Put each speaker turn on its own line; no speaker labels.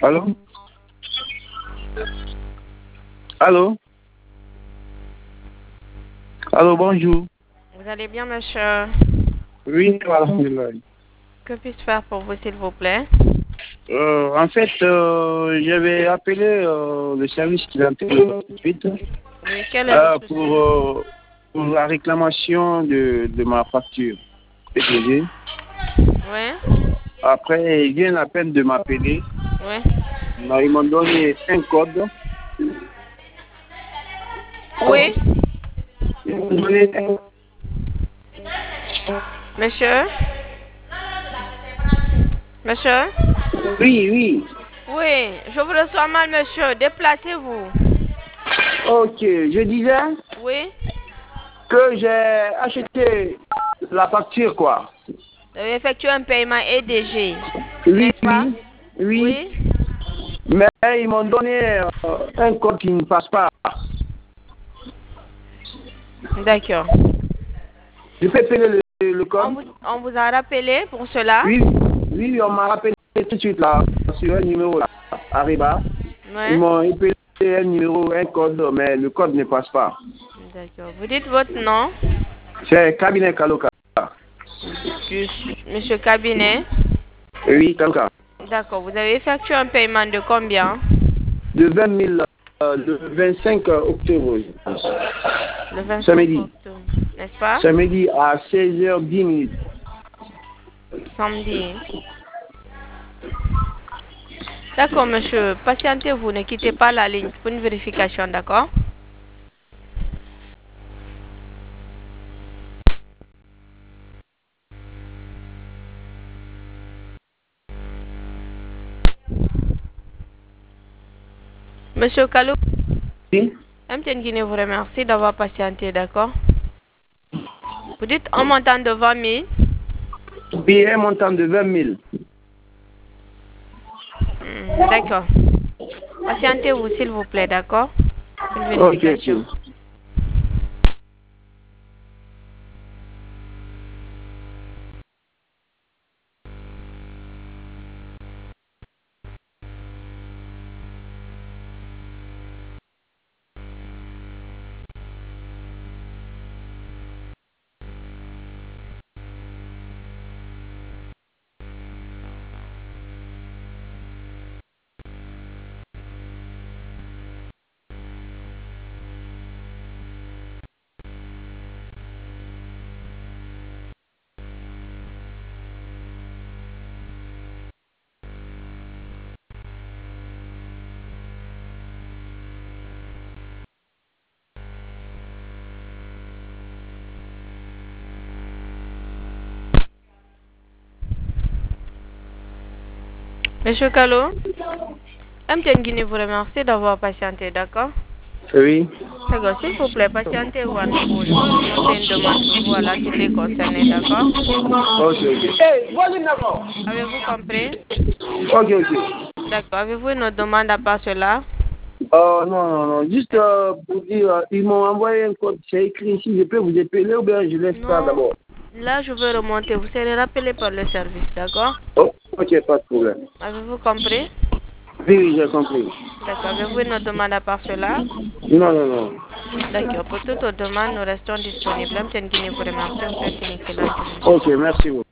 Allô? Allô? Allô, bonjour.
Vous allez bien, monsieur?
Oui, alhamdoulilah.
Que puis-je faire pour vous, s'il vous plaît?
En fait, j'avais appelé le service clientèle tout de suite
Oui, quel est le souci?
pour la réclamation de ma facture PTG.
Oui,
Après, ils viennent à peine de m'appeler.
oui.
Ils m'ont donné un code.
Oui,
Ils m'ont donné
monsieur? Monsieur?
Oui, oui.
Oui, je vous reçois mal, monsieur. Déplacez-vous.
Ok, je disais
Oui,
que j'ai acheté la facture, quoi.
vous avez effectué un paiement EDG,
Oui,
n'est-ce pas?
oui, oui.
Oui,
Mais ils m'ont donné un code qui ne passe pas.
d'accord.
Je peux payer le code?
On vous a rappelé pour cela?
Oui, oui, on m'a rappelé tout de suite là, sur un numéro là, Arriba. Ils
Oui,
m'ont appelé un numéro, un code, mais le code ne passe pas.
d'accord. Vous dites votre nom?
C'est cabinet Kaloka.
Monsieur Cabinet?
Oui, Kaloka.
D'accord. Vous avez effectué un paiement de combien?
De 20 000, le 25 octobre, je pense.
Le 25
Samedi.
octobre, n'est-ce pas?
Samedi à 16h10.
Samedi. D'accord, monsieur. Patientez-vous, ne quittez pas la ligne pour une vérification, d'accord? Monsieur Kalou,
Oui.
MTN Guinée vous remercie d'avoir patienté, d'accord? Vous dites un montant de 20 000.
Puis un montant de 20 000.
D'accord. Patientez-vous, s'il vous plaît, d'accord? Une
Ok,
vérification.
ok.
Monsieur Kalou, MTN Guinée vous remercie d'avoir patienté, d'accord?
Oui.
D'accord, s'il vous plaît, patientez-vous à nouveau. Je vais remonter une demande pour vous à l'entité concernée, d'accord?
Ok, ok. Hey, voici d'accord.
Avez-vous compris?
Ok, ok.
D'accord. Avez-vous une autre demande à part cela?
Non, non, non. Juste pour dire, ils m'ont envoyé un code. C'est écrit ici. Je peux vous appeler ou bien je laisse ça
Non.
d'abord.
Là, je vais remonter. Vous serez rappelé par le service, d'accord?
Oh, ok, pas de problème.
Avez-vous compris?
Oui, oui, j'ai compris.
D'accord. Avez-vous une autre demande à part cela?
Non, non, non.
D'accord. Pour toute autre demande, nous restons disponibles. MTN Guinée vous remercie. On souhaite une excellente journée.
Ok, merci beaucoup.